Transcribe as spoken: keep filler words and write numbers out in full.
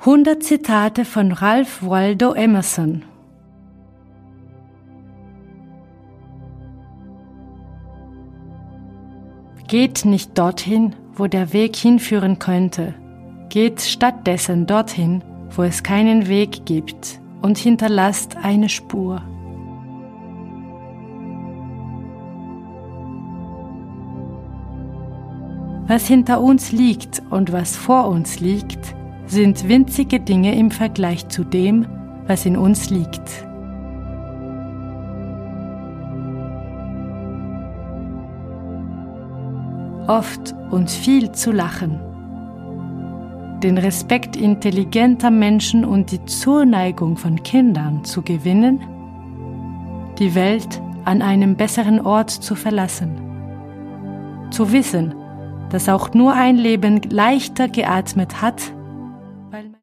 hundert Zitate von Ralph Waldo Emerson. Geht nicht dorthin, wo der Weg hinführen könnte. Geht stattdessen dorthin, wo es keinen Weg gibt, und hinterlasst eine Spur. Was hinter uns liegt und was vor uns liegt, sind winzige Dinge im Vergleich zu dem, was in uns liegt. Oft und viel zu lachen. Den Respekt intelligenter Menschen und die Zuneigung von Kindern zu gewinnen, die Welt an einem besseren Ort zu verlassen. Zu wissen, dass auch nur ein Leben leichter geatmet hat,